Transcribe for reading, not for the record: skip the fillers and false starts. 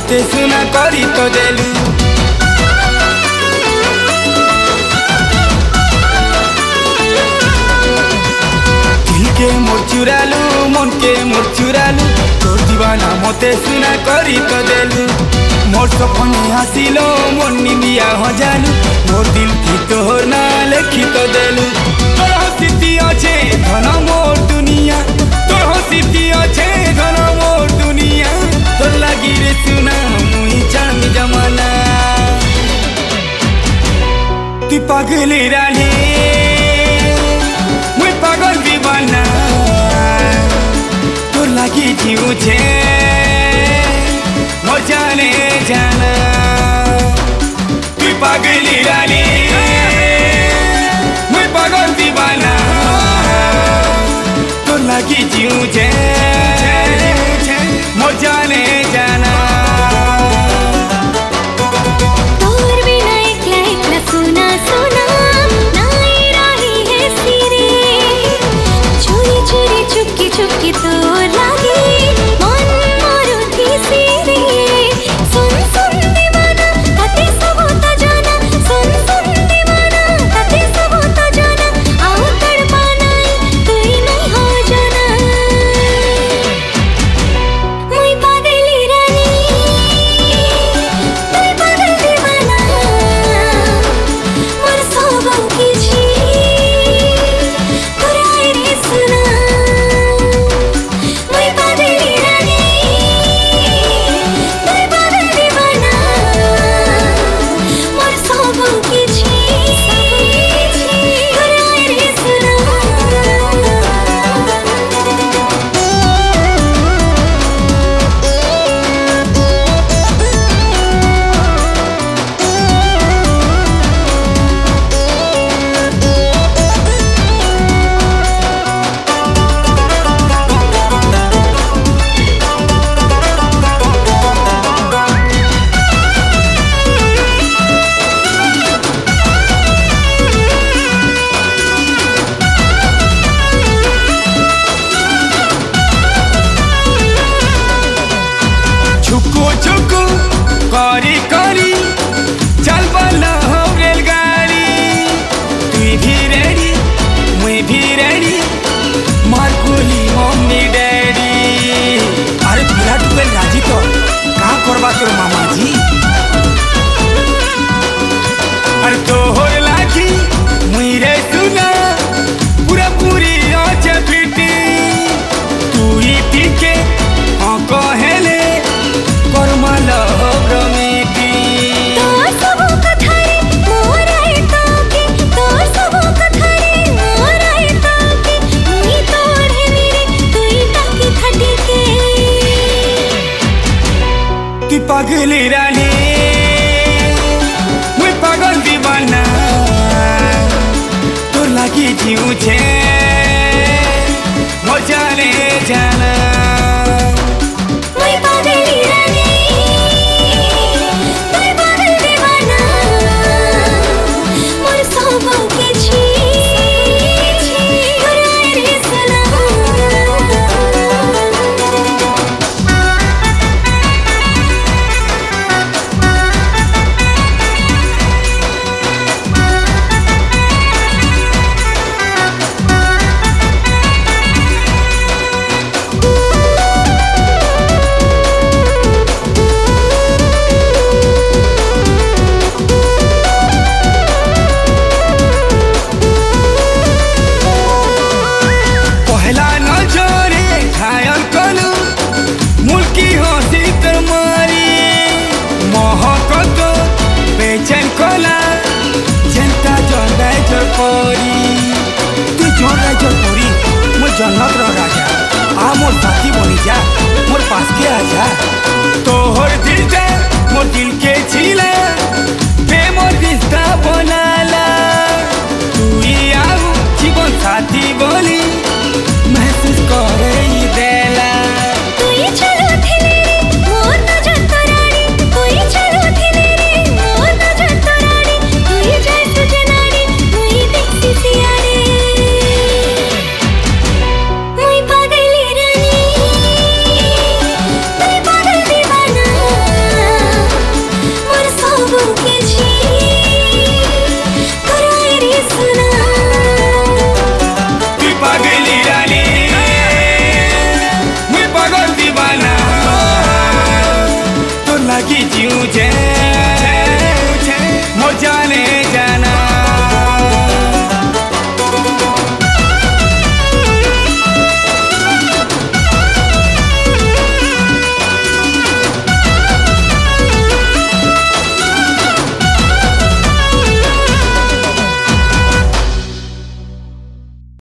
मते सुना करी तो देलू के मोर चुरालू मन के मोर चुरालू तोर दीवाना मते सुना करी तो देलू मोर सपने हासिलो मोर निंदिया हजालू मोर दिल की तोहर ना लिखी तो देलू तोर हंसी अच्छे धन मोर दुनिया तोर हंसी अच्छे धन मोर दुनिया तोर लगी रे सुना मुई चांद जमाना तू पागली रानी मुई पागल दीवाना तोर लगी जीव छे मोर जाने जाना तू पागली रानी मुई पागल दीवाना तोर लगी जीव छे मोर जाने जाना तोर बिना एकला एकला सुना सुना नाई रही है सिरे चोरी चोरी चुपकी चुपकी तोर लागी मन मोर थी सिरे सुन सुन दीवाना ताते सब होता जाना सुन सुन दीवाना ताते सब होता जाना आओ तड़पाना तू ही नहीं हो जाना मुई पागली रानी मुई पागल दीवाना मोर सोबो की छी तोर आए रे सुना मुई पागली रानी मुई पागल दीवाना मोर सोबो की छी तोर आए रे सुना छुकू छुकू करी करी चल बना हो रेलगाड़ी तू भी रेडी मुई भी रेडी मार गोली मम्मी डैडी अरे पूरा टुकल राजी तो कहाँ करवा तोर मामा जी अरे तोहर लागी मुई रे सुना पूरा पूरी आँच फिटी तू ही टीके हाँ कहेले करमाला रमेटी तोर सबो कथारे मोर आए ताके तोर सबो कथारे मोर आए ताके मुई तोर है मेरे तुई ताके खटी के तू पागली रानी मुई पागल दीवाना तोर लगी जीव छे मोर जाने जाना मुई पागली रानी मुई पागल दीवाना मोर सोबो की छी तोर आए रे सुना पहला नजरे घायल कलू मुल्की हंसी तर मारी महकत बेचैन कला जनता जंदाय जर परी तू जंदाय जर परी मोर जन्नत रो राजा आ मोर साथी बनी जा मोर पास के आ जा तोहर दिल जा मोर दिल के छिला